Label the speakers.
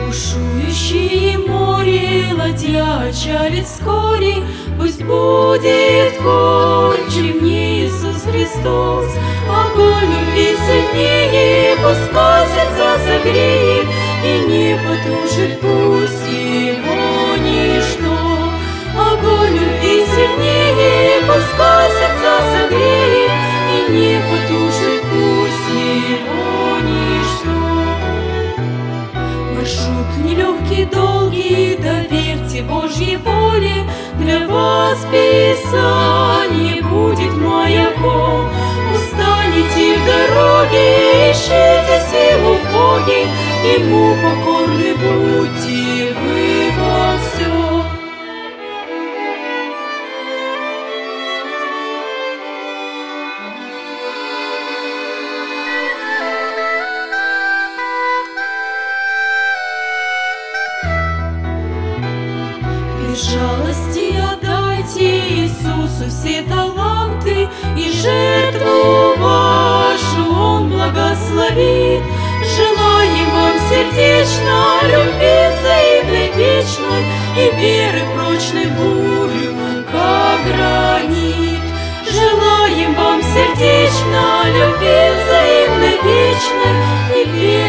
Speaker 1: Бушующее море, ладья отчалит вскоре, пусть будет кончен мне Иисус Христос. Огонь любви сильнее, пускай сердца согреет, и не потушит пусть его ничто. Огонь любви сильнее, пускай сердца согреет, и не потушит пусть его ничто. Маршрут нелегкий, долгий, доверьте Божьей воле, для вас Писание будет маяком. Устанете в дороге, ищите силу в Боге, Ему покорны будьте вы во всем. Без жалости отдайте Иисусу все таланты, и жертву вашу Он благословит. Желаем вам сердечно любви взаимной вечной и веры прочной бурю, как гранит. Желаем вам сердечно любви взаимной вечной и веры